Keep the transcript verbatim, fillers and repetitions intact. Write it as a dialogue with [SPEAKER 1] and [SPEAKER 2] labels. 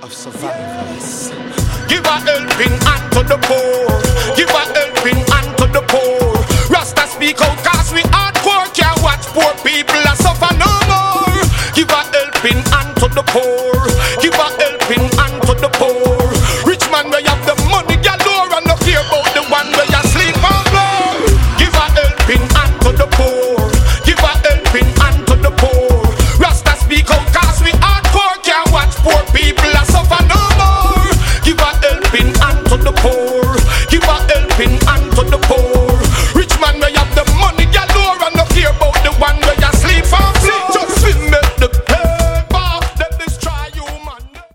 [SPEAKER 1] of survivors.
[SPEAKER 2] Give a helping hand to the poor. Give a helping hand to the poor. Rasta speak out